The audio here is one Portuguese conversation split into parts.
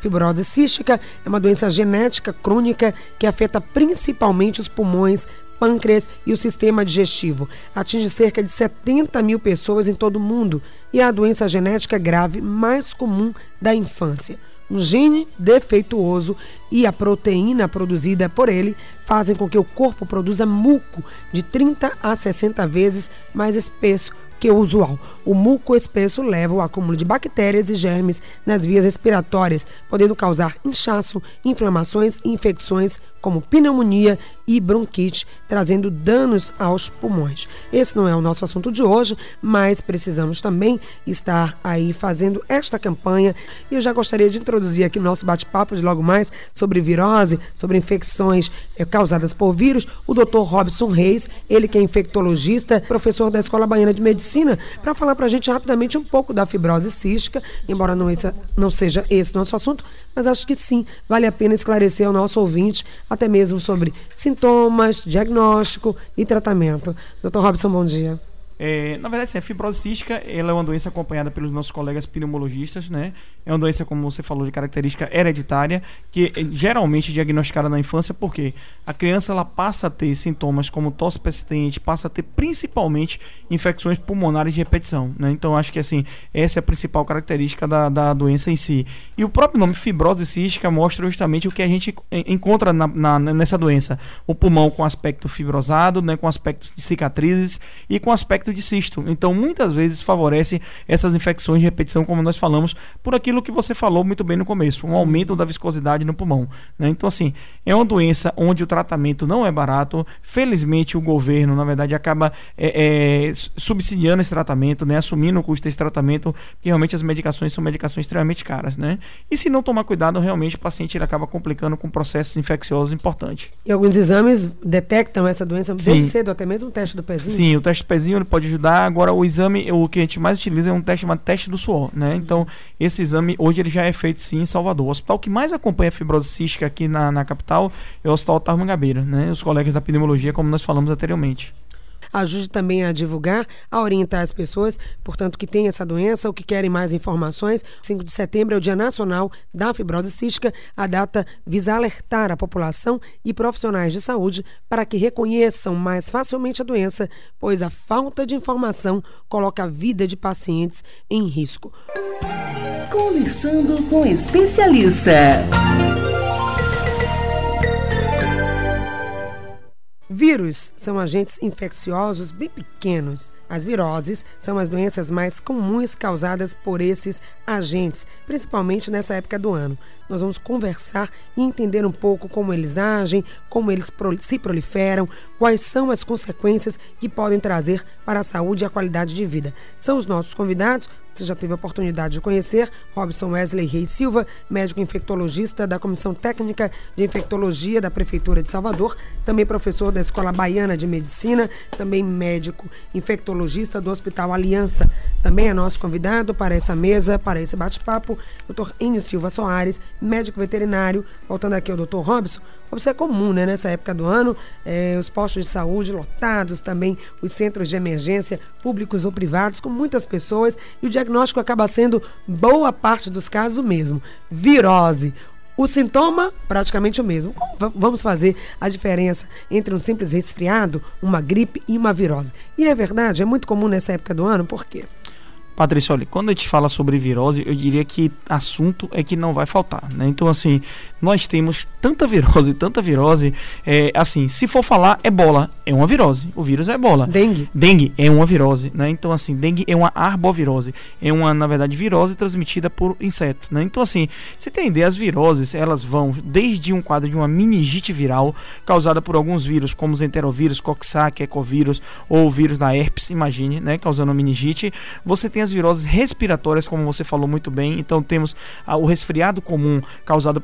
Fibrose cística é uma doença genética crônica que afeta principalmente os pulmões, pâncreas e o sistema digestivo. Atinge cerca de 70 mil pessoas em todo o mundo e é a doença genética grave mais comum da infância. Um gene defeituoso e a proteína produzida por ele fazem com que o corpo produza muco de 30 a 60 vezes mais espesso que o usual. O muco espesso leva ao acúmulo de bactérias e germes nas vias respiratórias, podendo causar inchaço, inflamações e infecções como pneumonia e bronquite, trazendo danos aos pulmões. Esse não é o nosso assunto de hoje, mas precisamos também estar aí fazendo esta campanha. E eu já gostaria de introduzir aqui no nosso bate-papo de logo mais sobre virose, sobre infecções causadas por vírus, o Dr. Robson Reis, ele que é infectologista, professor da Escola Baiana de Medicina, para falar para a gente rapidamente um pouco da fibrose cística, embora não seja esse nosso assunto, mas acho que sim, vale a pena esclarecer ao nosso ouvinte, até mesmo sobre sintomas, diagnóstico e tratamento. Dr. Robson, bom dia. Na verdade, sim, a fibrose cística ela é uma doença acompanhada pelos nossos colegas pneumologistas, né? É uma doença, como você falou, de característica hereditária, que é geralmente diagnosticada na infância, porque a criança ela passa a ter sintomas como tosse persistente, passa a ter principalmente infecções pulmonares de repetição, né? Então, acho que assim, essa é a principal característica da doença em si. E o próprio nome fibrose cística mostra justamente o que a gente encontra nessa doença. O pulmão com aspecto fibrosado, né? Com aspecto de cicatrizes e com aspecto de cisto. Então, muitas vezes favorece essas infecções de repetição, como nós falamos, por aquilo que você falou muito bem no começo, um aumento da viscosidade no pulmão, né? Então, assim, é uma doença onde o tratamento não é barato. Felizmente, o governo, na verdade, acaba subsidiando esse tratamento, né? Assumindo o custo desse tratamento, porque realmente as medicações são medicações extremamente caras, né? E se não tomar cuidado, realmente o paciente ele acaba complicando com processos infecciosos importantes. E alguns exames detectam essa doença bem cedo, até mesmo o teste do pezinho? Sim, o teste do pezinho ele pode ajudar. Agora, o exame, o que a gente mais utiliza é um teste chamado teste do suor, né? Então, esse exame, hoje, ele já é feito, sim, em Salvador. O hospital que mais acompanha a fibrose cística aqui na capital é o Hospital Otávio Mangabeira, né? Os colegas da pneumologia, como nós falamos anteriormente. Ajude também a divulgar, a orientar as pessoas, portanto, que têm essa doença ou que querem mais informações. 5 de setembro é o Dia Nacional da Fibrose Cística. A data visa alertar a população e profissionais de saúde para que reconheçam mais facilmente a doença, pois a falta de informação coloca a vida de pacientes em risco. Conversando com especialista. Vírus são agentes infecciosos bem pequenos. As viroses são as doenças mais comuns causadas por esses agentes, principalmente nessa época do ano. Nós vamos conversar e entender um pouco como eles agem, como eles se proliferam, quais são as consequências que podem trazer para a saúde e a qualidade de vida. São os nossos convidados. Você já teve a oportunidade de conhecer Robson Wesley Reis Silva, médico infectologista da Comissão Técnica de Infectologia da Prefeitura de Salvador, também professor da Escola Baiana de Medicina, também médico infectologista do Hospital Aliança. Também é nosso convidado para essa mesa, para esse bate-papo, Dr. Enio Silva Soares, médico veterinário. Voltando aqui ao Dr. Robson, isso é comum, né, nessa época do ano, os postos de saúde lotados, também os centros de emergência, públicos ou privados, com muitas pessoas, e o diagnóstico acaba sendo, boa parte dos casos, o mesmo: virose. O sintoma, praticamente o mesmo. Como vamos fazer a diferença entre um simples resfriado, uma gripe e uma virose? E é verdade, é muito comum nessa época do ano, por quê? Patrícia, olha, quando a gente fala sobre virose, eu diria que assunto é que não vai faltar, né? Então, assim, nós temos tanta virose, assim, se for falar ebola, é uma virose, o vírus é ebola. Dengue é uma virose, né? Então, assim, dengue é uma arbovirose, é uma, na verdade, virose transmitida por inseto, né? Então, assim, você tem ideia, as viroses, elas vão desde um quadro de uma meningite viral, causada por alguns vírus, como os enterovírus, coxsackie, ecovírus, ou o vírus da herpes, imagine, né? Causando meningite. Você tem as viroses respiratórias, como você falou muito bem. Então temos o resfriado comum causado pelo adenovírus,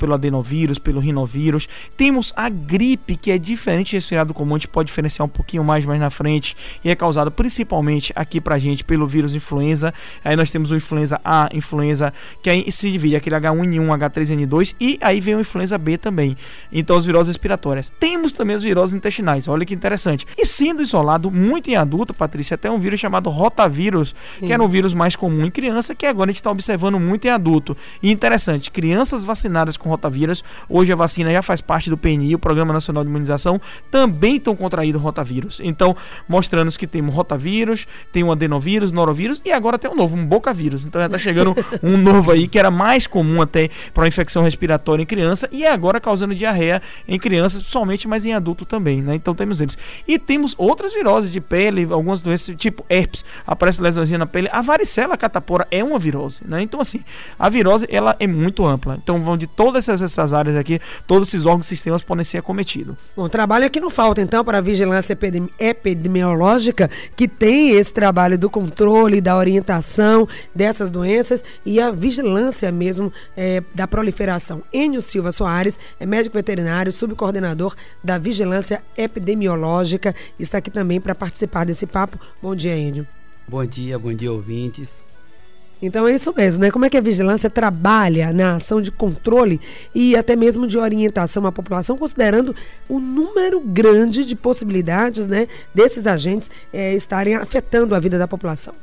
adenovírus, pelo rinovírus. Temos a gripe, que é diferente do resfriado comum, a gente pode diferenciar um pouquinho mais na frente, e é causado principalmente aqui pra gente pelo vírus influenza. Aí nós temos o influenza A, influenza, que aí se divide aquele H1N1, H3N2, e aí vem o influenza B também. Então as viroses respiratórias. Temos também as viroses intestinais, olha que interessante. E sendo isolado muito em adulto, Patrícia, até um vírus chamado rotavírus, que era um vírus mais comum em criança, que agora a gente está observando muito em adulto. E interessante, crianças vacinadas com rotavírus, hoje a vacina já faz parte do PNI, o Programa Nacional de Imunização, também estão contraído rotavírus. Então, mostrando que temos rotavírus, tem um adenovírus, norovírus, e agora tem um novo, um bocavírus. Então já está chegando um novo aí, que era mais comum até para infecção respiratória em criança, e é agora causando diarreia em crianças, principalmente, mas em adulto também, né? Então temos eles. E temos outras viroses de pele, algumas doenças tipo herpes, aparece lesãozinha na pele. A varicela catapora é uma virose, né? Então assim, a virose, ela é muito ampla. Então vão de todas essas áreas aqui, todos esses órgãos e sistemas podem ser acometidos. Bom, trabalho aqui não falta então para a vigilância epidemiológica, que tem esse trabalho do controle, da orientação dessas doenças e a vigilância mesmo da proliferação. Enio Silva Soares é médico veterinário, subcoordenador da vigilância epidemiológica, está aqui também para participar desse papo. Bom dia, Enio. Bom dia, ouvintes. Então é isso mesmo, né? Como é que a vigilância trabalha na ação de controle e até mesmo de orientação à população, considerando o número grande de possibilidades, né, desses agentes estarem afetando a vida da população?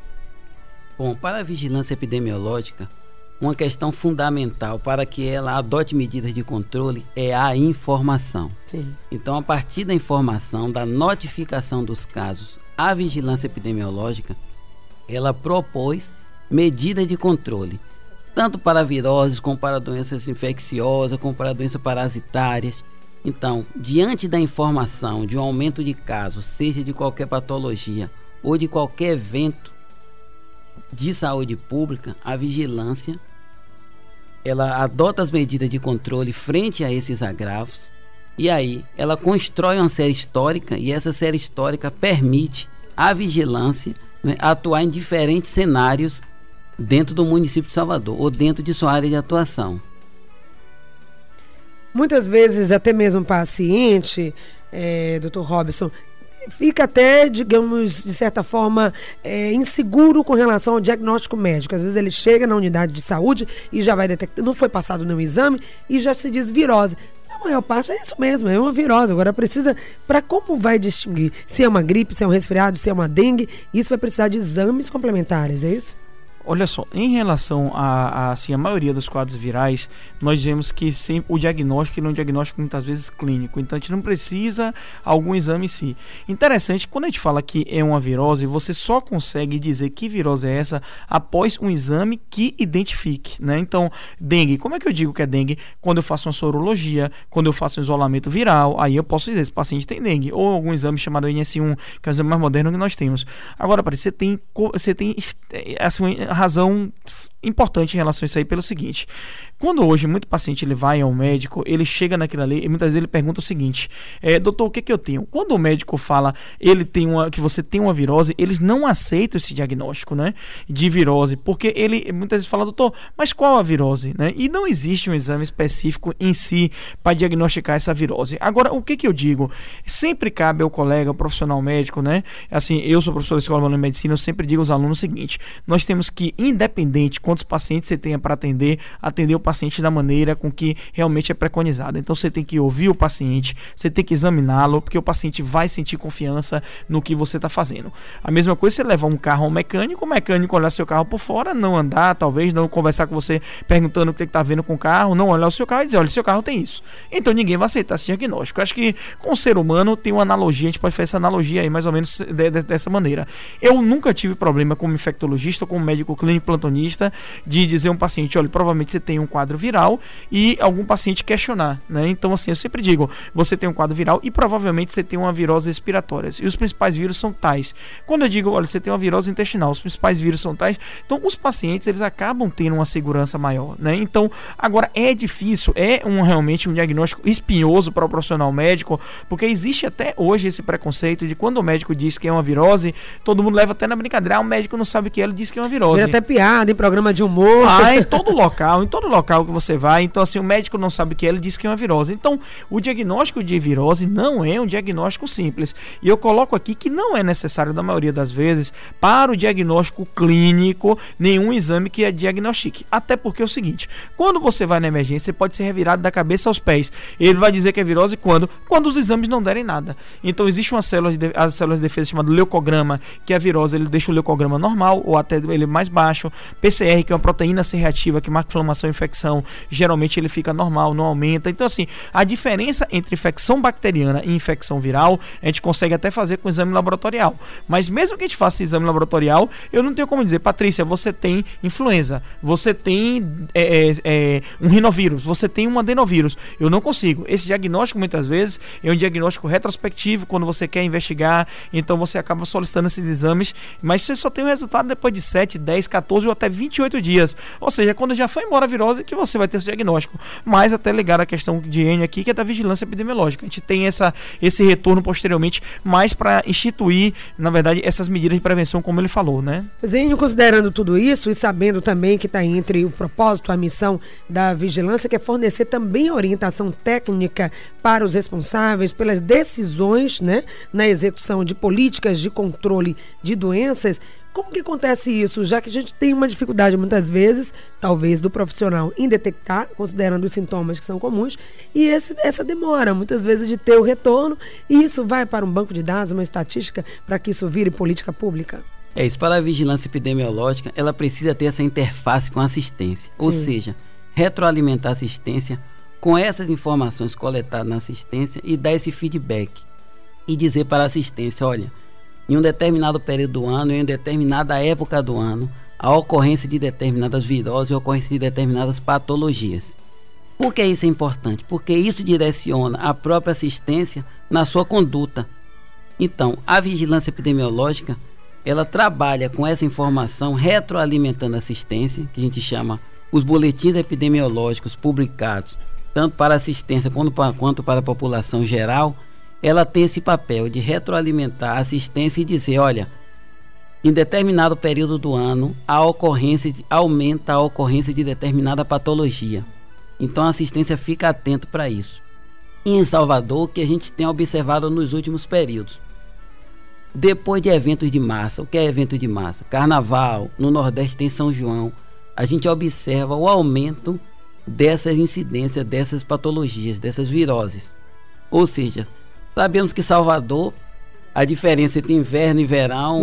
Bom, para a vigilância epidemiológica, uma questão fundamental para que ela adote medidas de controle é a informação. Sim. Então, a partir da informação, da notificação dos casos, a vigilância epidemiológica, ela propôs medidas de controle, tanto para viroses, como para doenças infecciosas, como para doenças parasitárias. Então, diante da informação de um aumento de casos, seja de qualquer patologia ou de qualquer evento de saúde pública, a vigilância ela adota as medidas de controle frente a esses agravos, e aí ela constrói uma série histórica, e essa série histórica permite à vigilância, né, atuar em diferentes cenários dentro do município de Salvador ou dentro de sua área de atuação. Muitas vezes até mesmo o paciente, Dr. Robson, fica até, digamos, de certa forma, inseguro com relação ao diagnóstico médico. Às vezes ele chega na unidade de saúde e já vai detectar, não foi passado nenhum exame e já se diz virose. A maior parte é isso mesmo, é uma virose. Agora precisa, para como vai distinguir se é uma gripe, se é um resfriado, se é uma dengue, isso vai precisar de exames complementares, é isso? Olha só, em relação a maioria dos quadros virais, nós vemos que o diagnóstico é um diagnóstico muitas vezes clínico, então a gente não precisa algum exame em si. Interessante, quando a gente fala que é uma virose, você só consegue dizer que virose é essa após um exame que identifique, né? Então, dengue, como é que eu digo que é dengue? Quando eu faço uma sorologia, quando eu faço um isolamento viral, aí eu posso dizer se o paciente tem dengue, ou algum exame chamado NS1, que é o exame mais moderno que nós temos. Agora, você tem assim, razão importante em relação a isso aí pelo seguinte: quando hoje muito paciente ele vai ao médico, ele chega naquilo ali e muitas vezes ele pergunta o seguinte: doutor, o que eu tenho? Quando o médico fala que você tem uma virose, eles não aceitam esse diagnóstico, né, de virose, porque ele muitas vezes fala: doutor, mas qual a virose, né? E não existe um exame específico em si para diagnosticar essa virose. Agora, o que eu digo? Sempre cabe ao colega, ao profissional médico, né? Assim, eu sou professor da Escola de Medicina, eu sempre digo aos alunos o seguinte: nós temos que, independente quantos pacientes você tenha para atender o paciente da maneira com que realmente é preconizado. Então você tem que ouvir o paciente, você tem que examiná-lo, porque o paciente vai sentir confiança no que você está fazendo. A mesma coisa você levar um carro ao mecânico, o mecânico olhar seu carro por fora, não andar, talvez não conversar com você perguntando o que está vendo com o carro, não olhar o seu carro e dizer: olha, seu carro tem isso. Então ninguém vai aceitar esse diagnóstico. Eu acho que com o ser humano tem uma analogia, a gente pode fazer essa analogia aí mais ou menos dessa maneira. Eu nunca tive problema como infectologista ou como médico clínico plantonista de dizer a um paciente: olha, provavelmente você tem um quadro viral, e algum paciente questionar, né? Então assim, eu sempre digo: você tem um quadro viral e provavelmente você tem uma virose respiratória, e os principais vírus são tais. Quando eu digo: olha, você tem uma virose intestinal, os principais vírus são tais, então os pacientes eles acabam tendo uma segurança maior, né? Então agora é difícil, realmente um diagnóstico espinhoso para o profissional médico, porque existe até hoje esse preconceito de quando o médico diz que é uma virose, todo mundo leva até na brincadeira: o médico não sabe o que é, ele diz que é uma virose. Vira até piada em programa programa de humor. Em todo local que você vai. Então, assim, o médico não sabe o que é, ele diz que é uma virose. Então, o diagnóstico de virose não é um diagnóstico simples. E eu coloco aqui que não é necessário, na maioria das vezes, para o diagnóstico clínico, nenhum exame que diagnostique. Até porque é o seguinte, quando você vai na emergência, você pode ser revirado da cabeça aos pés. Ele vai dizer que é virose quando os exames não derem nada. Então, existe uma célula as células de defesa chamada leucograma, que a virose ele deixa o leucograma normal ou até ele mais baixo. PCR, que é uma proteína C reativa que marca inflamação e infecção, geralmente ele fica normal, não aumenta. Então, assim, a diferença entre infecção bacteriana e infecção viral, a gente consegue até fazer com exame laboratorial. Mas mesmo que a gente faça exame laboratorial, eu não tenho como dizer, Patrícia, você tem influenza, você tem um rinovírus, você tem um adenovírus. Eu não consigo. Esse diagnóstico, muitas vezes, é um diagnóstico retrospectivo, quando você quer investigar, então você acaba solicitando esses exames, mas você só tem o resultado depois de 7, 10, 14 ou até 28 dias. Ou seja, quando já foi embora a virose, que você vai ter o diagnóstico. Mas até ligar a questão de N aqui, que é da vigilância epidemiológica. A gente tem esse retorno posteriormente, mais para instituir, na verdade, essas medidas de prevenção, como ele falou, né? Zinho, considerando tudo isso e sabendo também que está entre o propósito, a missão da vigilância, que é fornecer também orientação técnica para os responsáveis pelas decisões, né, na execução de políticas de controle de doenças. Como que acontece isso? Já que a gente tem uma dificuldade muitas vezes, talvez do profissional em detectar, considerando os sintomas que são comuns, e essa demora muitas vezes de ter o retorno, e isso vai para um banco de dados, uma estatística, para que isso vire política pública? Isso, para a vigilância epidemiológica, ela precisa ter essa interface com a assistência, ou seja, retroalimentar a assistência com essas informações coletadas na assistência e dar esse feedback e dizer para a assistência, olha, em um determinado período do ano, em determinada época do ano, a ocorrência de determinadas viroses e a ocorrência de determinadas patologias. Por que isso é importante? Porque isso direciona a própria assistência na sua conduta. Então, a vigilância epidemiológica, ela trabalha com essa informação retroalimentando a assistência, que a gente chama os boletins epidemiológicos publicados, tanto para a assistência quanto para a população geral. Ela tem esse papel de retroalimentar a assistência e dizer, olha, em determinado período do ano, aumenta a ocorrência de determinada patologia. Então a assistência fica atento para isso. E em Salvador, o que a gente tem observado nos últimos períodos, depois de eventos de massa, o que é evento de massa? Carnaval, no Nordeste tem São João, a gente observa o aumento dessas incidências, dessas patologias, dessas viroses. Ou seja, sabemos que Salvador, a diferença entre inverno e verão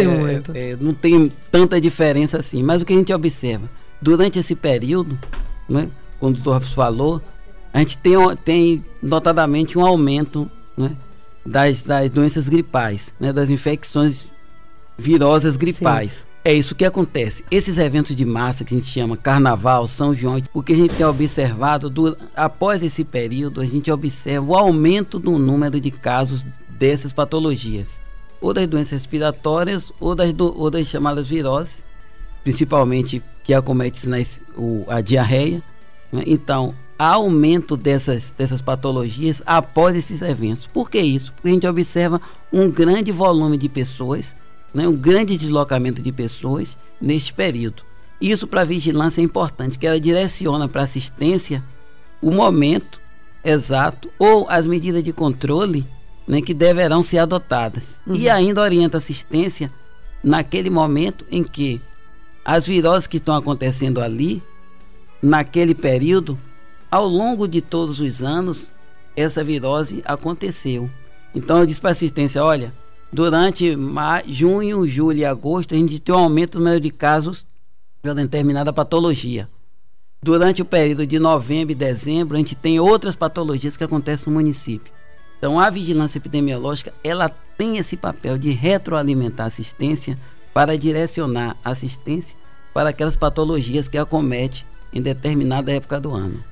não tem tanta diferença assim. Mas o que a gente observa, durante esse período, né, quando o doutor falou, a gente tem notadamente um aumento, né, das doenças gripais, né, das infecções virosas gripais. Sim. É isso que acontece. Esses eventos de massa que a gente chama Carnaval, São João, o que a gente tem observado após esse período, a gente observa o aumento do número de casos dessas patologias, ou das doenças respiratórias ou das chamadas viroses, principalmente que acomete a diarreia, né? Então, há aumento dessas patologias após esses eventos. Por que isso? Porque a gente observa um grande volume de pessoas, né, um grande deslocamento de pessoas neste período. Isso para a vigilância é importante, que ela direciona para a assistência o momento exato ou as medidas de controle, né, que deverão ser adotadas. E ainda orienta a assistência naquele momento em que as viroses que estão acontecendo ali, naquele período, ao longo de todos os anos, essa virose aconteceu. Então eu disse para a assistência, olha, durante junho, julho e agosto, a gente tem um aumento no número de casos pela determinada patologia. Durante o período de novembro e dezembro, a gente tem outras patologias que acontecem no município. Então, a vigilância epidemiológica, ela tem esse papel de retroalimentar a assistência para direcionar a assistência para aquelas patologias que acomete em determinada época do ano.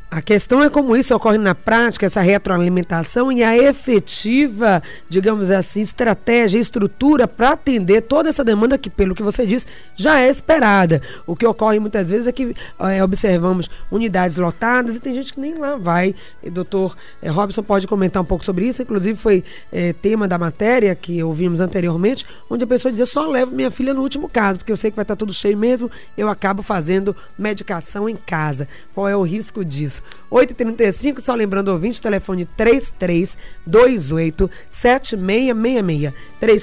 A questão é como isso ocorre na prática, essa retroalimentação e a efetiva, digamos assim, estratégia e estrutura para atender toda essa demanda que, pelo que você disse, já é esperada. O que ocorre muitas vezes é que observamos unidades lotadas e tem gente que nem lá vai. E doutor Robson pode comentar um pouco sobre isso, inclusive foi tema da matéria que ouvimos anteriormente, onde a pessoa dizia, só levo minha filha no último caso, porque eu sei que vai estar tudo cheio mesmo, eu acabo fazendo medicação em casa. Qual é o risco disso? 8h35, só lembrando o ouvinte, telefone 3328-7666.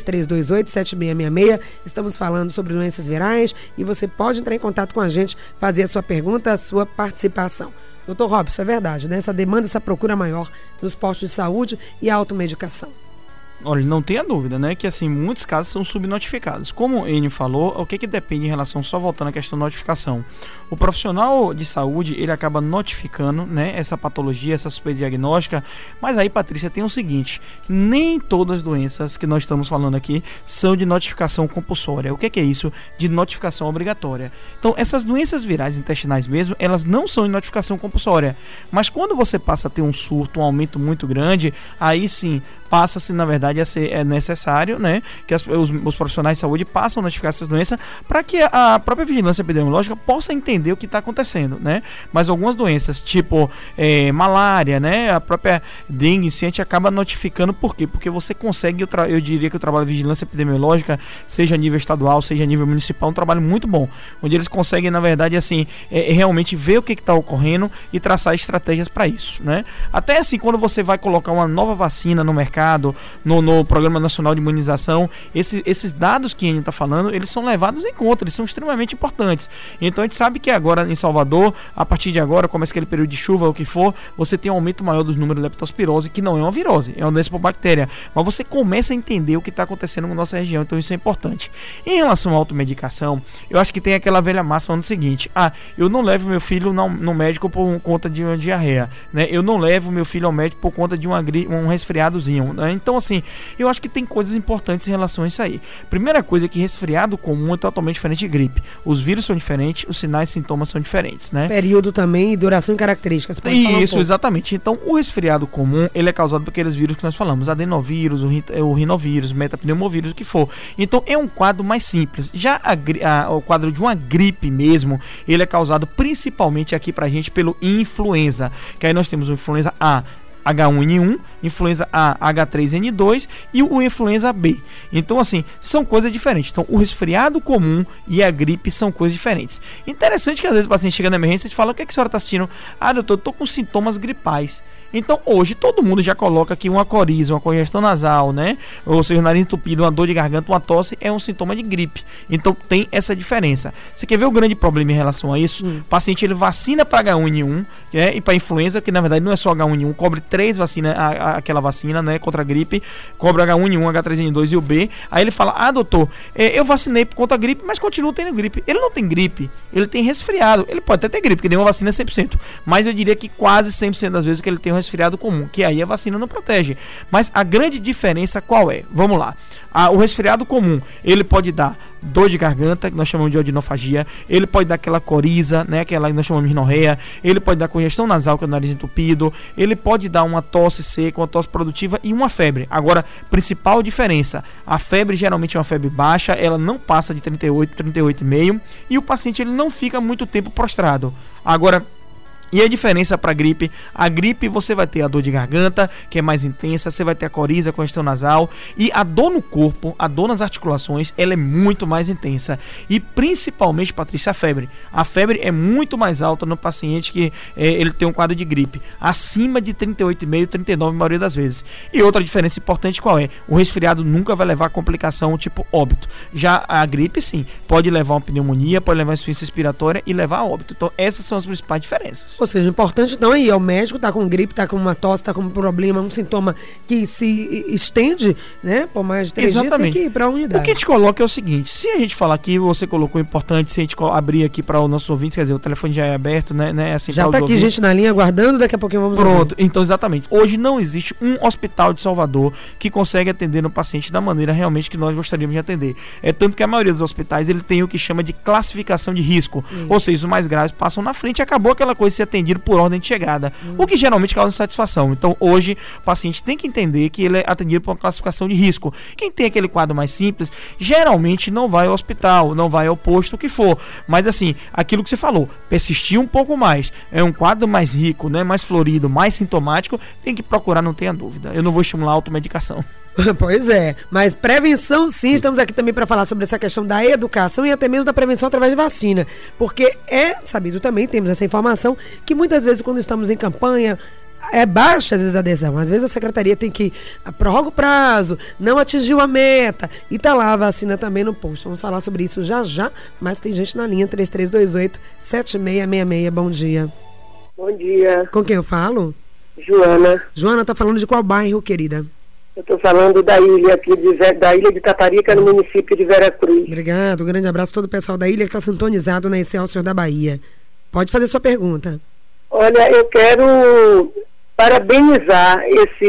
3328-7666. Estamos falando sobre doenças virais e você pode entrar em contato com a gente, fazer a sua pergunta, a sua participação. Doutor Robson, é verdade, né? Essa demanda, essa procura maior nos postos de saúde e a automedicação. Olha, não tenha dúvida, né, que assim, muitos casos são subnotificados. Como o Enio falou, o que depende em relação, só voltando à questão da notificação. O profissional de saúde, ele acaba notificando, né, essa patologia, essa suspeita diagnóstica, mas aí, Patrícia, tem o seguinte, nem todas as doenças que nós estamos falando aqui são de notificação compulsória. O que é isso? De notificação obrigatória. Então, essas doenças virais intestinais mesmo, elas não são de notificação compulsória. Mas quando você passa a ter um surto, um aumento muito grande, aí sim, passa-se, na verdade, a ser necessário, né, que os profissionais de saúde passam a notificar essas doenças para que a própria vigilância epidemiológica possa entender o que está acontecendo, né? Mas algumas doenças, tipo malária, né, a própria dengue, a gente acaba notificando. Por quê? Porque você consegue, eu diria que o trabalho de vigilância epidemiológica, seja a nível estadual, seja a nível municipal, é um trabalho muito bom, onde eles conseguem, na verdade, assim, realmente ver o que está ocorrendo e traçar estratégias para isso, né? Até assim, quando você vai colocar uma nova vacina no mercado, no Programa Nacional de Imunização, esses dados que a gente está falando, eles são levados em conta, eles são extremamente importantes. Então a gente sabe que agora em Salvador, a partir de agora, começa aquele período de chuva ou o que for, você tem um aumento maior dos números de leptospirose, que não é uma virose, é uma doença por bactéria, mas você começa a entender o que está acontecendo na nossa região, então isso é importante. Em relação à automedicação, eu acho que tem aquela velha máxima no seguinte, eu não levo meu filho no médico por conta de uma diarreia, né? Eu não levo meu filho ao médico por conta de um resfriadozinho, né? Então assim, eu acho que tem coisas importantes em relação a isso aí. Primeira coisa é que resfriado comum é totalmente diferente de gripe. Os vírus são diferentes, os sinais e sintomas são diferentes, né? Período também, duração e características. Isso, exatamente. Então, o resfriado comum, ele é causado por aqueles vírus que nós falamos, adenovírus, o rinovírus, metapneumovírus, o que for. Então, é um quadro mais simples. Já o quadro de uma gripe mesmo, ele é causado principalmente aqui pra gente pelo influenza, que aí nós temos o influenza A, H1N1, influenza A, H3N2 e o influenza B. Então, assim, são coisas diferentes. Então, o resfriado comum e a gripe são coisas diferentes. Interessante que às vezes o paciente chega na emergência e fala, o que a senhora está assistindo? Doutor, eu tô com sintomas gripais. Então, hoje, todo mundo já coloca aqui uma coriza, uma congestão nasal, né? Ou seja, o nariz entupido, uma dor de garganta, uma tosse, é um sintoma de gripe. Então, tem essa diferença. Você quer ver o grande problema em relação a isso? O paciente, ele vacina para H1N1, e para influenza, que na verdade não é só H1N1, cobre 3 vacinas, aquela vacina, né, contra a gripe, cobre H1N1, H3N2 e o B. Aí ele fala, doutor, eu vacinei contra a gripe, mas continuo tendo gripe. Ele não tem gripe, ele tem resfriado. Ele pode até ter gripe, porque nenhuma vacina é 100%. Mas eu diria que quase 100% das vezes que ele tem um resfriado comum, que aí a vacina não protege. Mas a grande diferença qual é? Vamos lá. O resfriado comum, ele pode dar dor de garganta, que nós chamamos de odinofagia, ele pode dar aquela coriza, né, aquela que nós chamamos de rinorreia, ele pode dar congestão nasal, que é o nariz entupido, ele pode dar uma tosse seca, uma tosse produtiva e uma febre. Agora, principal diferença, a febre geralmente é uma febre baixa, ela não passa de 38, 38,5 e o paciente ele não fica muito tempo prostrado. Agora, e a diferença para gripe? A gripe você vai ter a dor de garganta, que é mais intensa, você vai ter a coriza, a congestão nasal, e a dor no corpo, a dor nas articulações, ela é muito mais intensa. E principalmente, Patrícia, a febre. A febre é muito mais alta no paciente que ele tem um quadro de gripe, acima de 38,5, 39 na maioria das vezes. E outra diferença importante qual é? O resfriado nunca vai levar a complicação tipo óbito. Já a gripe, sim, pode levar uma pneumonia, pode levar uma insuficiência respiratória e levar a óbito. Então essas são as principais diferenças. Ou seja, importante então é ir ao médico, tá com gripe, tá com uma tosse, tá com um problema, um sintoma que se estende, né, por mais de 3 dias, tem que ir para a unidade. O que a gente coloca é o seguinte, se a gente falar aqui, você colocou importante, se a gente abrir aqui para os nossos ouvintes, quer dizer, o telefone já é aberto, né, assim, já tá aqui ouvintes. Gente na linha aguardando, daqui a pouquinho vamos Pronto, ouvir. Então exatamente, hoje não existe um hospital de Salvador que consegue atender no paciente da maneira realmente que nós gostaríamos de atender. É tanto que a maioria dos hospitais, ele tem o que chama de classificação de risco, ou seja, os mais graves passam na frente e acabou aquela coisa de ser atendido por ordem de chegada, o que geralmente causa insatisfação. Então, hoje, o paciente tem que entender que ele é atendido por uma classificação de risco. Quem tem aquele quadro mais simples, geralmente não vai ao hospital, não vai ao posto, o que for. Mas, assim, aquilo que você falou, persistir um pouco mais, é um quadro mais rico, né, mais florido, mais sintomático, tem que procurar, não tenha dúvida. Eu não vou estimular a automedicação. Pois é, mas prevenção sim, estamos aqui também para falar sobre essa questão da educação e até mesmo da prevenção através de vacina, porque é sabido também, temos essa informação, que muitas vezes quando estamos em campanha, é baixa às vezes a adesão, às vezes a secretaria tem que prorroga o prazo, não atingiu a meta e tá lá a vacina também no posto. Vamos falar sobre isso já, mas tem gente na linha 3328-7666, bom dia. Bom dia. Com quem eu falo? Joana. Joana, tá falando de qual bairro, querida? Eu estou falando da ilha aqui, da ilha de Taparica, no município de Veracruz. Obrigado, um grande abraço a todo o pessoal da ilha que está sintonizado na Excelsior da Bahia. Pode fazer sua pergunta. Olha, eu quero parabenizar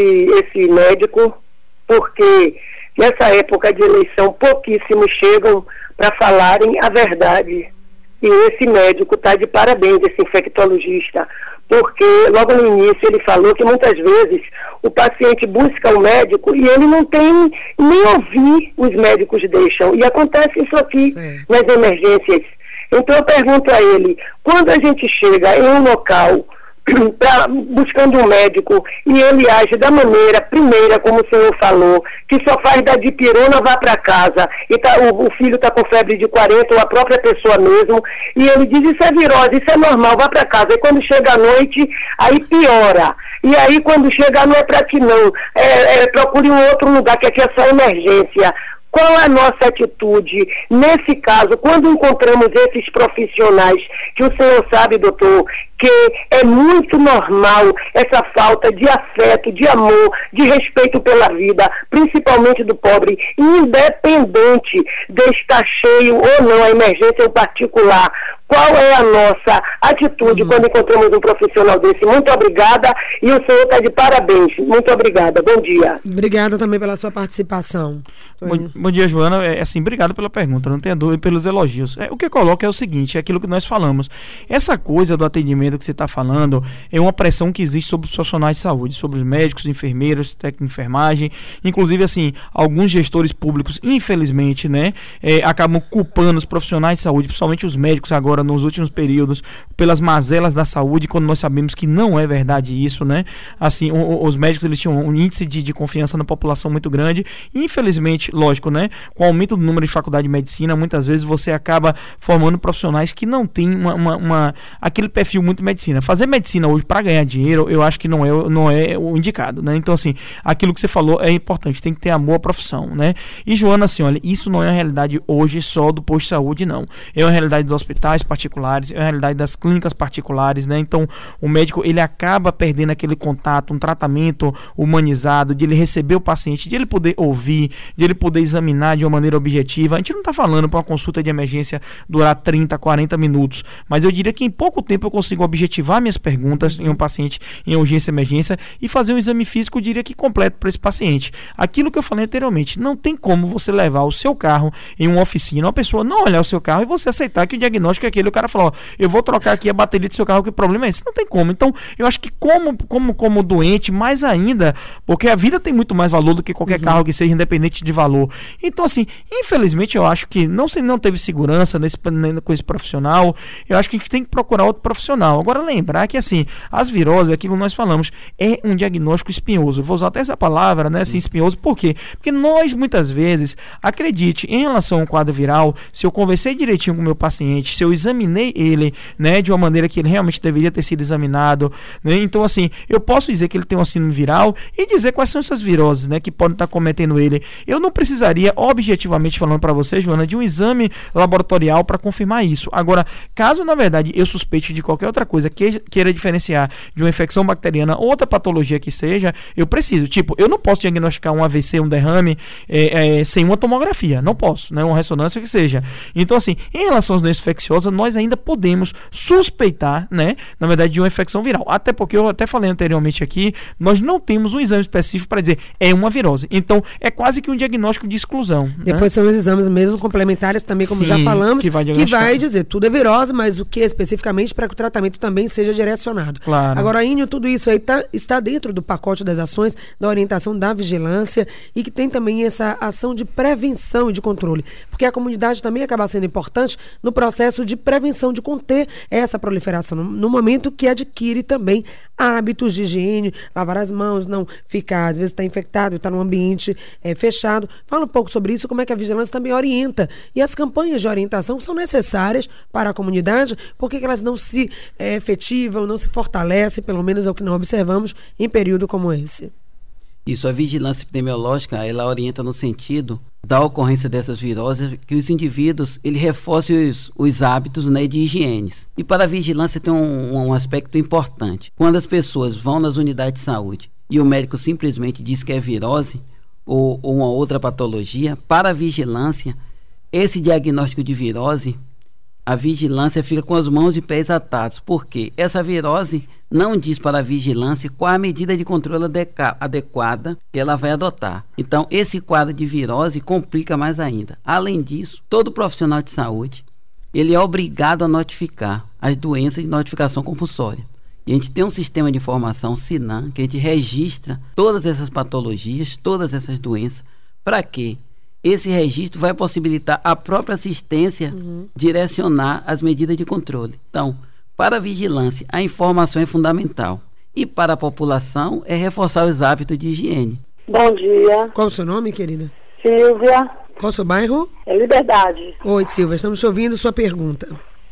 esse médico, porque nessa época de eleição pouquíssimos chegam para falarem a verdade. E esse médico está de parabéns, esse infectologista, porque logo no início ele falou que muitas vezes o paciente busca o médico e ele não tem nem ouvir os médicos deixam. E acontece isso aqui nas emergências. Então eu pergunto a ele, quando a gente chega em um local buscando um médico e ele age da maneira primeira, como o senhor falou, que só faz da dipirona, vá para casa e o filho está com febre de 40 ou a própria pessoa mesmo, e ele diz, isso é virose, isso é normal, vá para casa. E quando chega à noite, aí piora. E aí quando chega, não é para que não, procure um outro lugar, que aqui é só emergência. Qual é a nossa atitude nesse caso, quando encontramos esses profissionais, que o senhor sabe, doutor, que é muito normal essa falta de afeto, de amor, de respeito pela vida, principalmente do pobre, independente de estar cheio ou não a emergência em particular. Qual é a nossa atitude quando encontramos um profissional desse? Muito obrigada e o senhor está de parabéns. Muito obrigada. Bom dia. Obrigada também pela sua participação. Bom dia, Joana. Obrigado pela pergunta, não tenha dúvida, pelos elogios. O que eu coloco é o seguinte, é aquilo que nós falamos. Essa coisa do atendimento que você está falando é uma pressão que existe sobre os profissionais de saúde, sobre os médicos, enfermeiros, técnicos de enfermagem, inclusive, assim, alguns gestores públicos, infelizmente, né, acabam culpando os profissionais de saúde, principalmente os médicos agora, nos últimos períodos, pelas mazelas da saúde, quando nós sabemos que não é verdade isso, né? Assim, os médicos, eles tinham um índice de confiança na população muito grande, e infelizmente, lógico, né? Com o aumento do número de faculdade de medicina, muitas vezes você acaba formando profissionais que não têm aquele perfil muito medicina. Fazer medicina hoje para ganhar dinheiro, eu acho que não é o indicado, né? Então, assim, aquilo que você falou é importante, tem que ter amor à profissão, né? E, Joana, assim, olha, isso não é uma realidade hoje só do posto de saúde, não. É uma realidade dos hospitais particulares, é a realidade das clínicas particulares, né? Então, o médico, ele acaba perdendo aquele contato, um tratamento humanizado, de ele receber o paciente, de ele poder ouvir, de ele poder examinar de uma maneira objetiva. A gente não está falando para uma consulta de emergência durar 30, 40 minutos, mas eu diria que em pouco tempo eu consigo objetivar minhas perguntas em um paciente em urgência e emergência e fazer um exame físico, eu diria que completo para esse paciente. Aquilo que eu falei anteriormente, não tem como você levar o seu carro em uma oficina, uma pessoa não olhar o seu carro e você aceitar que o diagnóstico é aquele, o cara falou, eu vou trocar aqui a bateria do seu carro, que problema é esse? Não tem como. Então, eu acho que como doente, mais ainda, porque a vida tem muito mais valor do que qualquer carro que seja, independente de valor. Então, assim, infelizmente, eu acho que não teve segurança com esse profissional, eu acho que a gente tem que procurar outro profissional. Agora, lembrar que, assim, as viroses, aquilo que nós falamos, é um diagnóstico espinhoso. Eu vou usar até essa palavra, né, assim, espinhoso, por quê? Porque nós, muitas vezes, acredite, em relação ao quadro viral, se eu conversei direitinho com o meu paciente, se eu examinei ele, né, de uma maneira que ele realmente deveria ter sido examinado, né? Então, assim, eu posso dizer que ele tem uma síndrome viral e dizer quais são essas viroses, né, que podem estar cometendo ele. Eu não precisaria, objetivamente falando para você, Joana, de um exame laboratorial para confirmar isso. Agora, caso, na verdade, eu suspeite de qualquer outra coisa, queira diferenciar de uma infecção bacteriana ou outra patologia que seja, eu preciso. Tipo, eu não posso diagnosticar um AVC, um derrame, sem uma tomografia. Não posso, né, uma ressonância que seja. Então, assim, em relação às doenças infecciosas, nós ainda podemos suspeitar, né, na verdade, de uma infecção viral. Até porque eu até falei anteriormente aqui, nós não temos um exame específico para dizer é uma virose. Então, é quase que um diagnóstico de exclusão. Depois são os exames mesmo complementares também, como já falamos, que vai dizer tudo é virose, mas o que especificamente para que o tratamento também seja direcionado. Claro. Agora, Ínio, tudo isso aí está dentro do pacote das ações, da orientação da vigilância e que tem também essa ação de prevenção e de controle, porque a comunidade também acaba sendo importante no processo de prevenção, de conter essa proliferação, no momento que adquire também hábitos de higiene, lavar as mãos, não ficar, às vezes está infectado, está num ambiente fechado. Fala um pouco sobre isso, como é que a vigilância também orienta. E as campanhas de orientação são necessárias para a comunidade, porque elas não se efetivam, não se fortalecem, pelo menos é o que nós observamos em período como esse. Isso, a vigilância epidemiológica, ela orienta no sentido da ocorrência dessas viroses, que os indivíduos, ele reforcem os hábitos, né, de higiene. E para a vigilância tem um aspecto importante. Quando as pessoas vão nas unidades de saúde e o médico simplesmente diz que é virose ou uma outra patologia, para a vigilância, esse diagnóstico de virose, a vigilância fica com as mãos e pés atados, porque essa virose não diz para a vigilância qual a medida de controle adequada que ela vai adotar. Então, esse quadro de virose complica mais ainda. Além disso, todo profissional de saúde, ele é obrigado a notificar as doenças de notificação compulsória. E a gente tem um sistema de informação, SINAM, que a gente registra todas essas patologias, todas essas doenças. Para quê? Esse registro vai possibilitar a própria assistência direcionar as medidas de controle. Então, para a vigilância, a informação é fundamental. E para a população, é reforçar os hábitos de higiene. Bom dia. Qual o seu nome, querida? Silvia. Qual o seu bairro? É Liberdade. Oi, Silvia, estamos te ouvindo. Sua pergunta.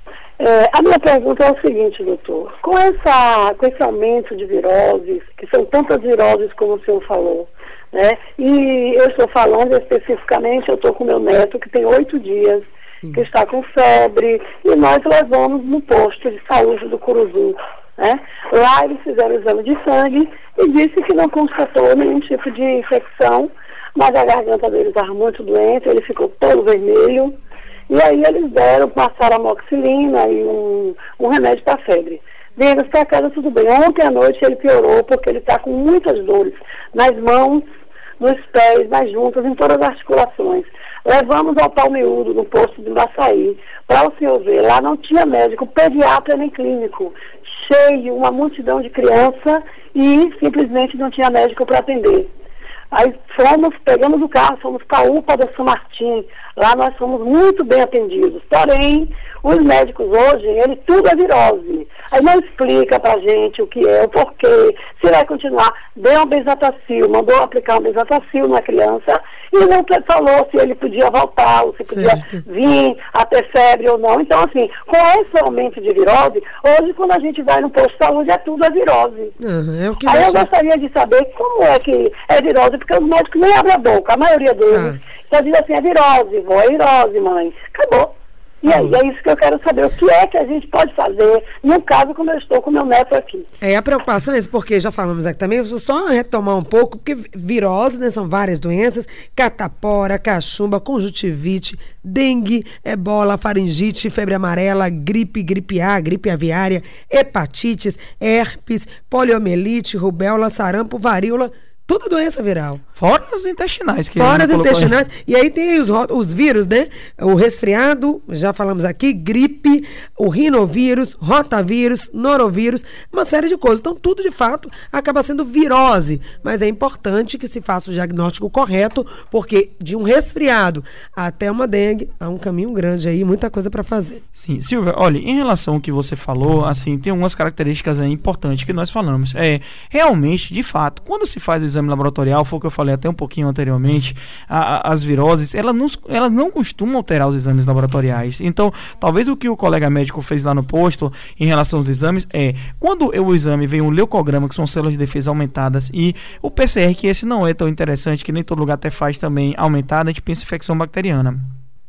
A minha pergunta é o seguinte, doutor. Com esse aumento de viroses, que são tantas viroses como o senhor falou, né? E eu estou falando especificamente, eu estou com meu neto que tem 8 dias, que está com febre, e nós levamos no posto de saúde do Curuzu, né? Lá eles fizeram o exame de sangue e disse que não constatou nenhum tipo de infecção, mas a garganta dele estava muito doente, ele ficou todo vermelho, e aí eles passaram amoxicilina e um remédio para febre. Viemos para casa, tudo bem. Ontem à noite ele piorou porque ele está com muitas dores nas mãos, nos pés, nas juntas, em todas as articulações. Levamos ao Palmiúdo, no posto de Baçaí, para o senhor ver. Lá não tinha médico, pediatra nem clínico. Cheio, uma multidão de criança e simplesmente não tinha médico para atender. Aí pegamos o carro, fomos para a UPA da São Martim. Lá nós fomos muito bem atendidos. Porém, os médicos hoje, tudo é virose. Aí não explica pra gente o que é, o porquê, se vai continuar. Deu um Benzatacil, mandou aplicar um Benzatacil na criança e não falou se ele podia voltar, ou se podia vir a ter febre ou não. Então, assim, com esse aumento de virose, hoje quando a gente vai no posto de saúde, tudo é virose. Aí eu gostaria de saber como é que é virose, porque os médicos nem abrem a boca, a maioria deles. Então diz assim, é virose, vó, é virose, mãe. Acabou. E aí, é isso que eu quero saber. O que é que a gente pode fazer, no caso, como eu estou com meu neto aqui? A preocupação é essa, porque já falamos aqui também, vou só retomar um pouco, porque virose, né, são várias doenças, catapora, cachumba, conjuntivite, dengue, ebola, faringite, febre amarela, gripe A, gripe aviária, hepatites, herpes, poliomielite, rubéola, sarampo, varíola, tudo doença viral. Fora as intestinais. Fora as intestinais. E aí tem os vírus, né? O resfriado, já falamos aqui, gripe, o rinovírus, rotavírus, norovírus, uma série de coisas. Então, tudo, de fato, acaba sendo virose. Mas é importante que se faça o diagnóstico correto, porque de um resfriado até uma dengue, há um caminho grande aí, muita coisa para fazer. Sim, Silvia, olha, em relação ao que você falou, assim, tem algumas características aí importantes que nós falamos. Realmente, de fato, quando se faz o exame laboratorial, foi o que eu falei até um pouquinho anteriormente, as viroses, elas não costumam alterar os exames laboratoriais. Então, talvez o que o colega médico fez lá no posto em relação aos exames quando o exame vem um leucograma, que são células de defesa aumentadas, e o PCR, que esse não é tão interessante, que nem todo lugar até faz também aumentado, a gente pensa em infecção bacteriana.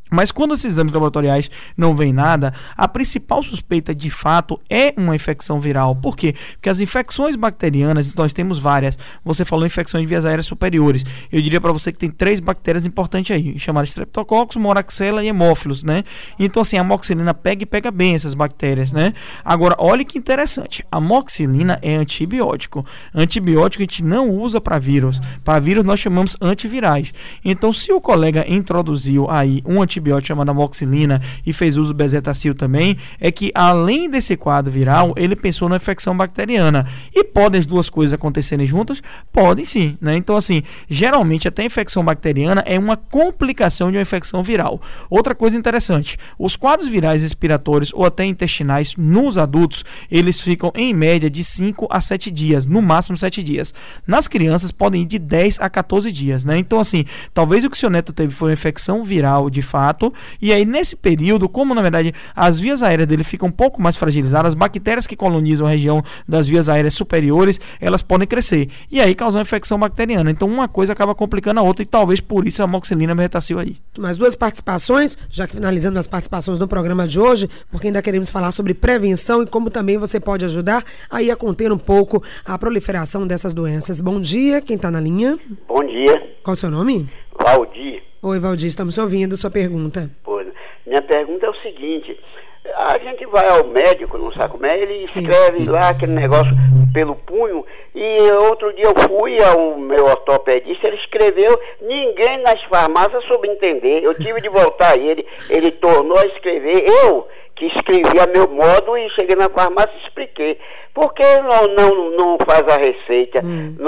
Mas quando esses exames laboratoriais não vêm nada, a principal suspeita de fato é uma infecção viral. Por quê? Porque as infecções bacterianas, nós temos várias. Você falou infecções de vias aéreas superiores. Eu diria para você que tem 3 bactérias importantes aí, chamadas Streptococcus, Moraxella e Haemophilus, né? Então assim, a amoxicilina pega e pega bem essas bactérias, né? Agora, olha que interessante. A amoxicilina é antibiótico. Antibiótico a gente não usa para vírus. Para vírus nós chamamos antivirais. Então, se o colega introduziu aí um antibiótico chamado amoxicilina e fez uso do bezetacil também, é que além desse quadro viral, ele pensou na infecção bacteriana. E podem as duas coisas acontecerem juntas? Podem sim, né? Então assim, geralmente até a infecção bacteriana é uma complicação de uma infecção viral. Outra coisa interessante, os quadros virais respiratórios ou até intestinais nos adultos, eles ficam em média de 5 a 7 dias, no máximo 7 dias. Nas crianças podem ir de 10 a 14 dias, né? Então assim, talvez o que o seu neto teve foi uma infecção viral de fato, e aí nesse período, como na verdade as vias aéreas dele ficam um pouco mais fragilizadas, as bactérias que colonizam a região das vias aéreas superiores, elas podem crescer, e aí causar uma infecção bacteriana. Então uma coisa acaba complicando a outra, e talvez por isso a amoxicilina bezetacil aí. Mais 2 participações, já que finalizando as participações do programa de hoje, porque ainda queremos falar sobre prevenção e como também você pode ajudar aí a conter um pouco a proliferação dessas doenças. Bom dia, quem está na linha? Bom dia. Qual o seu nome? Valdir. Oi, Valdir, estamos te ouvindo, sua pergunta. Pois, minha pergunta é o seguinte: a gente vai ao médico, não sabe como é, ele Sim. escreve lá aquele negócio pelo punho, e outro dia eu fui ao meu ortopedista, ele escreveu, ninguém nas farmácias soube entender, eu tive de voltar a ele tornou a escrever, eu que escrevi a meu modo e cheguei na farmácia e expliquei. Por que não faz a receita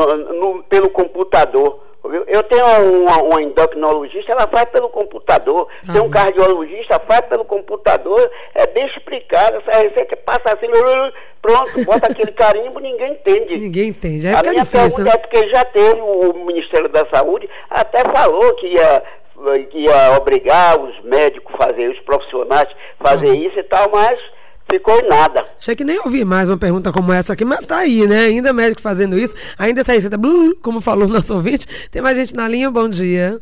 pelo computador? Eu tenho uma endocrinologista, ela faz pelo computador. Tem um cardiologista, faz pelo computador. É bem explicado. Essa receita passa assim, pronto, bota aquele carimbo, ninguém entende. Ninguém entende. Aí a fica minha difícil, pergunta né? é porque já teve o Ministério da Saúde, até falou que ia obrigar os médicos a fazer, os profissionais fazer isso e tal, mas ficou em nada. Achei que nem ouvi mais uma pergunta como essa aqui, mas tá aí, né? Ainda médico fazendo isso, ainda essa receita, como falou o nosso ouvinte. Tem mais gente na linha, bom dia.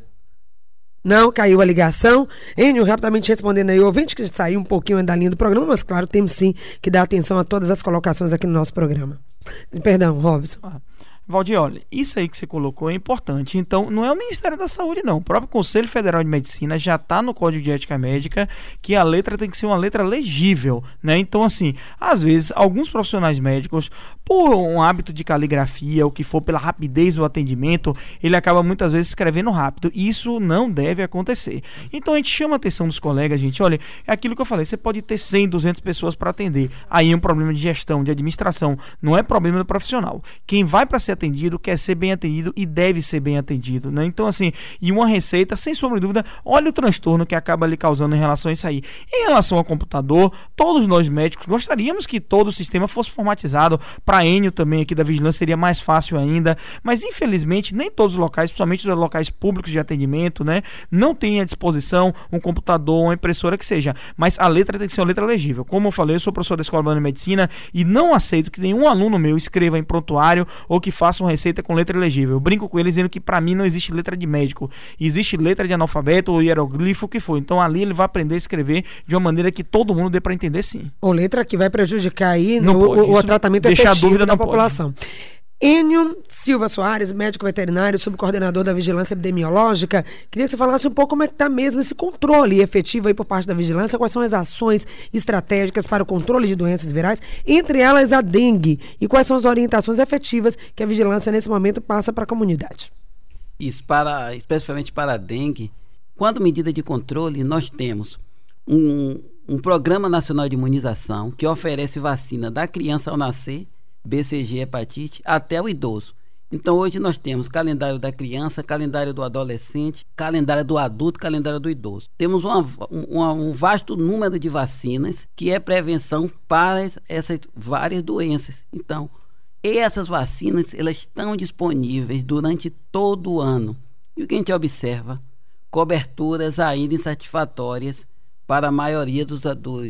Não, caiu a ligação. Enio, rapidamente respondendo aí, o ouvinte que saiu um pouquinho da linha do programa, mas claro, temos sim que dar atenção a todas as colocações aqui no nosso programa. Perdão, Robson. Valdir, olha, isso aí que você colocou é importante. Então, não é o Ministério da Saúde, não. O próprio Conselho Federal de Medicina já está no Código de Ética Médica que a letra tem que ser uma letra legível, né? Então, assim, às vezes, alguns profissionais médicos, por um hábito de caligrafia, ou que for pela rapidez do atendimento, ele acaba muitas vezes escrevendo rápido. Isso não deve acontecer. Então, a gente chama a atenção dos colegas, gente. Olha, é aquilo que eu falei, você pode ter 100, 200 pessoas para atender. Aí é um problema de gestão, de administração. Não é problema do profissional. Quem vai para ser atendido quer ser bem atendido e deve ser bem atendido, né? Então, assim, e uma receita, sem sombra de dúvida, olha o transtorno que acaba ali causando em relação a isso aí. Em relação ao computador, todos nós médicos gostaríamos que todo o sistema fosse formatizado. Para Enio também aqui da vigilância seria mais fácil ainda, mas infelizmente nem todos os locais, principalmente os locais públicos de atendimento, né, não tem à disposição um computador, uma impressora que seja, mas a letra tem que ser uma letra legível. Como eu falei, eu sou professor da Escola Baiana de Medicina e não aceito que nenhum aluno meu escreva em prontuário ou que faça uma receita com letra legível. Eu brinco com eles dizendo que para mim não existe letra de médico, existe letra de analfabeto ou hieroglifo, o que for. Então ali ele vai aprender a escrever de uma maneira que todo mundo dê para entender, sim. Ou letra que vai prejudicar aí o tratamento efetivo efetivo da não população. Enio Silva Soares, médico veterinário, subcoordenador da Vigilância Epidemiológica. Queria que você falasse um pouco como é que está mesmo esse controle efetivo aí por parte da vigilância, quais são as ações estratégicas para o controle de doenças virais, entre elas a dengue, e quais são as orientações efetivas que a vigilância nesse momento passa para a comunidade. Isso, especificamente para a dengue, quanto medida de controle, nós temos um Programa Nacional de Imunização que oferece vacina da criança ao nascer, BCG, hepatite, até o idoso. Então hoje nós temos calendário da criança, calendário do adolescente, calendário do adulto, calendário do idoso. Temos um vasto número de vacinas que é prevenção para essas várias doenças. Então, essas vacinas, elas estão disponíveis durante todo o ano. E o que a gente observa? Coberturas ainda insatisfatórias para a maioria dos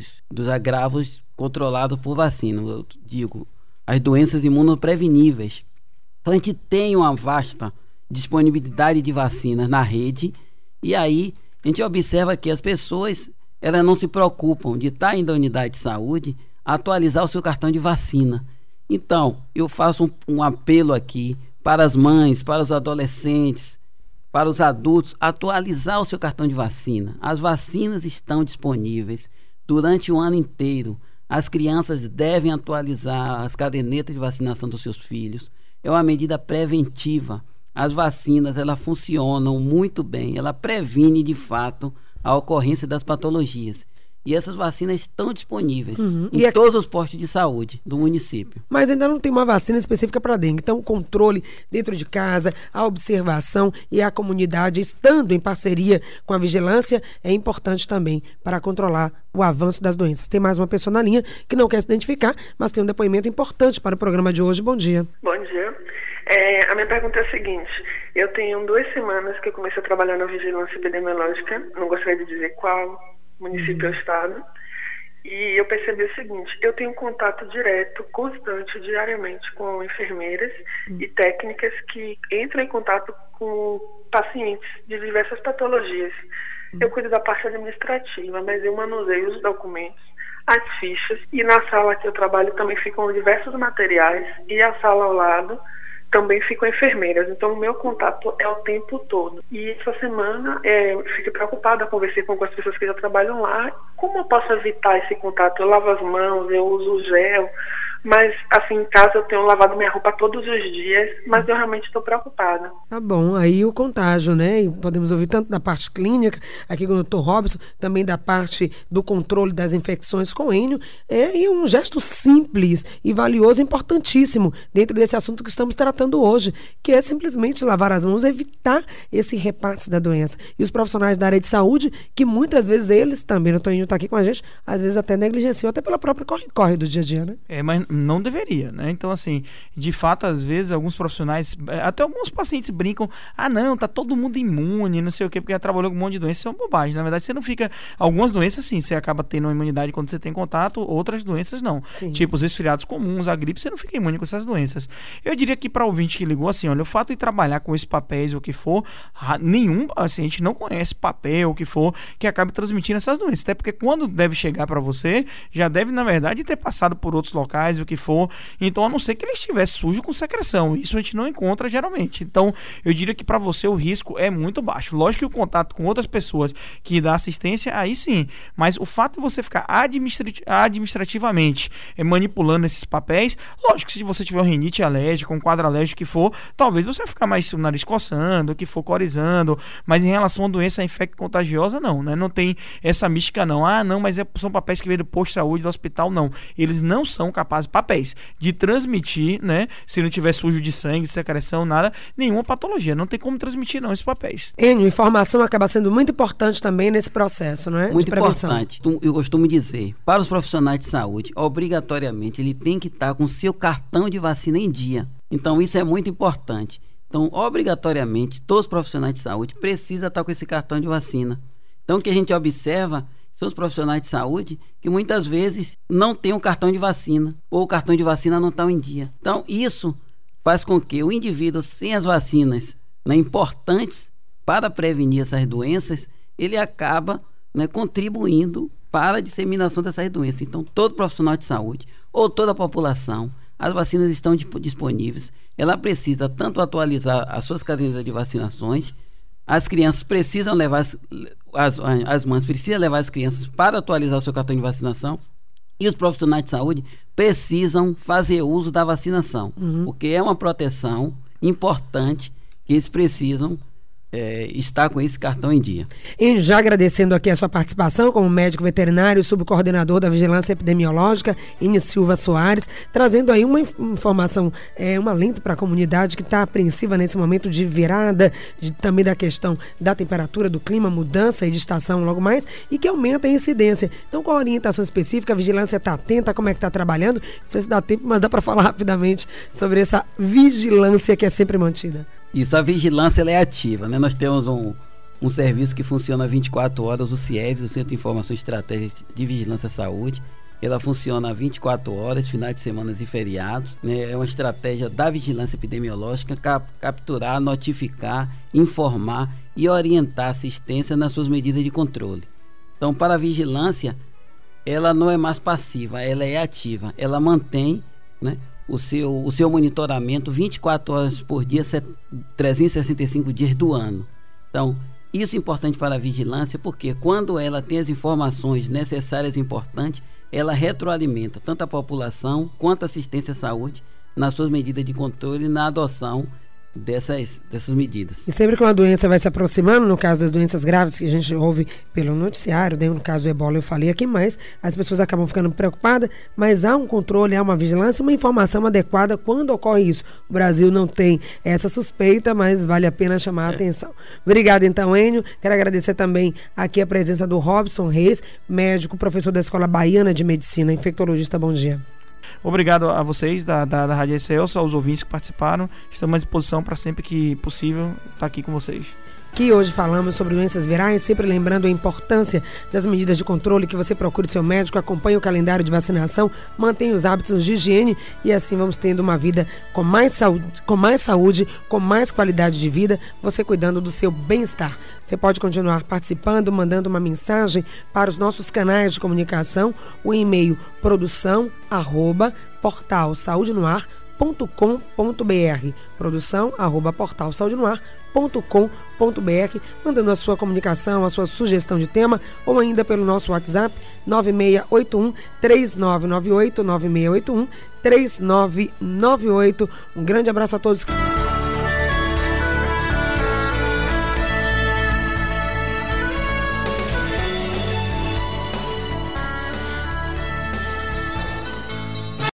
agravos controlados por vacina. Eu digo, as doenças imunopreveníveis. Então a gente tem uma vasta disponibilidade de vacinas na rede e aí a gente observa que as pessoas, elas não se preocupam de estar indo à unidade de saúde, atualizar o seu cartão de vacina. Então, eu faço um apelo aqui para as mães, para os adolescentes, para os adultos, atualizar o seu cartão de vacina. As vacinas estão disponíveis durante o ano inteiro. As crianças devem atualizar as cadernetas de vacinação dos seus filhos. É uma medida preventiva. As vacinas, elas funcionam muito bem. Ela previne, de fato, a ocorrência das patologias. E essas vacinas estão disponíveis em todos os postos de saúde do município. Mas ainda não tem uma vacina específica para dengue. Então, o controle dentro de casa, a observação e a comunidade, estando em parceria com a vigilância, é importante também para controlar o avanço das doenças. Tem mais uma pessoa na linha que não quer se identificar, mas tem um depoimento importante para o programa de hoje. Bom dia. Bom dia. A minha pergunta é a seguinte: eu tenho 2 semanas que eu comecei a trabalhar na vigilância epidemiológica, não gostaria de dizer qual município ou estado, e eu percebi o seguinte: eu tenho contato direto, constante, diariamente com enfermeiras e técnicas que entram em contato com pacientes de diversas patologias. Eu cuido da parte administrativa, mas eu manuseio os documentos, as fichas, e na sala que eu trabalho também ficam diversos materiais, e a sala ao lado também ficam enfermeiras. Então, o meu contato é o tempo todo. E essa semana, eu fiquei preocupada, conversei com algumas pessoas que já trabalham lá. Como eu posso evitar esse contato? Eu lavo as mãos, eu uso gel, mas, assim, em casa eu tenho lavado minha roupa todos os dias, mas eu realmente estou preocupada. Tá bom, aí o contágio, né? E podemos ouvir tanto da parte clínica, aqui com o Dr. Robson, também da parte do controle das infecções com Enio. E um gesto simples e valioso, importantíssimo, dentro desse assunto que estamos tratando hoje, que é simplesmente lavar as mãos, evitar esse repasse da doença. E os profissionais da área de saúde, que muitas vezes eles também, o Toninho está aqui com a gente, às vezes até negligenciam, até pela própria corre-corre do dia a dia, né? Mas não deveria, né? Então, assim, de fato, às vezes, alguns profissionais, até alguns pacientes brincam, não, tá todo mundo imune, não sei o quê, porque já trabalhou com um monte de doenças. Isso é uma bobagem. Na verdade, você não fica... Algumas doenças, sim, você acaba tendo uma imunidade quando você tem contato, outras doenças não. Sim. Tipo os resfriados comuns, a gripe, você não fica imune com essas doenças. Eu diria que para o ouvinte que ligou, assim, olha, o fato de trabalhar com esses papéis, o que for, nenhum paciente não conhece papel, o que for, que acabe transmitindo essas doenças. Até porque quando deve chegar para você, já deve, na verdade, ter passado por outros locais, o que for. Então, a não ser que ele estivesse sujo com secreção. Isso a gente não encontra geralmente. Então, eu diria que para você o risco é muito baixo. Lógico que o contato com outras pessoas que dá assistência, aí sim. Mas o fato de você ficar administrativamente manipulando esses papéis, lógico que se você tiver um rinite alérgica, um quadro alérgico que for, talvez você vai ficar mais o nariz coçando, que for corizando. Mas em relação à doença infecto-contagiosa, não, né? Não tem essa mística, não. Não, mas são papéis que vêm do posto de saúde, do hospital, não. Eles não são capazes, papéis, de transmitir, né? Se não tiver sujo de sangue, de secreção, nada, nenhuma patologia. Não tem como transmitir, não, esses papéis. Enio, informação acaba sendo muito importante também nesse processo, não é? Muito importante. Eu costumo dizer, para os profissionais de saúde, obrigatoriamente, ele tem que estar com o seu cartão de vacina em dia. Então, isso é muito importante. Então, obrigatoriamente, todos os profissionais de saúde precisam estar com esse cartão de vacina. Então, o que a gente observa são os profissionais de saúde que muitas vezes não têm um cartão de vacina, ou o cartão de vacina não está em dia. Então, isso faz com que o indivíduo sem as vacinas, né, importantes para prevenir essas doenças, ele acaba, né, contribuindo para a disseminação dessas doenças. Então, todo profissional de saúde, ou toda a população, as vacinas estão disponíveis. Ela precisa tanto atualizar as suas cadernetas de vacinações, as crianças precisam levar, as mães precisam levar as crianças para atualizar o seu cartão de vacinação, e os profissionais de saúde precisam fazer uso da vacinação, porque é uma proteção importante que eles precisam estar com esse cartão em dia. E já agradecendo aqui a sua participação como médico veterinário, subcoordenador da Vigilância Epidemiológica, Enio Silva Soares, trazendo aí uma informação, um alento para a comunidade que está apreensiva nesse momento de virada, também da questão da temperatura, do clima, mudança e de estação logo mais, e que aumenta a incidência. Então, com a orientação específica, a vigilância está atenta, como é que está trabalhando? Não sei se dá tempo, mas dá para falar rapidamente sobre essa vigilância que é sempre mantida. Isso, a vigilância ela é ativa, né? Nós temos um serviço que funciona 24 horas, o CIEVS, o Centro de Informação e Estratégia de Vigilância à Saúde. ela funciona 24 horas, finais de semana e feriados, né? É uma estratégia da vigilância epidemiológica capturar, notificar, informar e orientar a assistência nas suas medidas de controle. Então, para a vigilância, ela não é mais passiva, ela é ativa. Ela mantém, né, o seu monitoramento 24 horas por dia, 365 dias do ano. Então, isso é importante para a vigilância, porque quando ela tem as informações necessárias e importantes, ela retroalimenta tanto a população quanto a assistência à saúde nas suas medidas de controle e na adoção dessas medidas. E sempre que uma doença vai se aproximando, no caso das doenças graves que a gente ouve pelo noticiário, no caso do ebola eu falei aqui, mas as pessoas acabam ficando preocupadas, mas há um controle, há uma vigilância, uma informação adequada quando ocorre isso. O Brasil não tem essa suspeita, mas vale a pena chamar a atenção. Obrigada então, Enio. Quero agradecer também aqui a presença do Robson Reis, médico, professor da Escola Baiana de Medicina, infectologista. Bom dia. Obrigado a vocês da Rádio Excelsior, aos ouvintes que participaram. Estamos à disposição para sempre que possível estar aqui com vocês. Que hoje falamos sobre doenças virais, sempre lembrando a importância das medidas de controle, que você procure seu médico, acompanhe o calendário de vacinação, mantenha os hábitos de higiene e assim vamos tendo uma vida com mais saúde, com mais qualidade de vida, você cuidando do seu bem-estar. Você pode continuar participando, mandando uma mensagem para os nossos canais de comunicação, o e-mail produção@portalsaudenoar.com.br, produção@portalsaudenoar.com.br, mandando a sua comunicação, a sua sugestão de tema, ou ainda pelo nosso WhatsApp 9681-3998, 9681-3998. Um grande abraço a todos.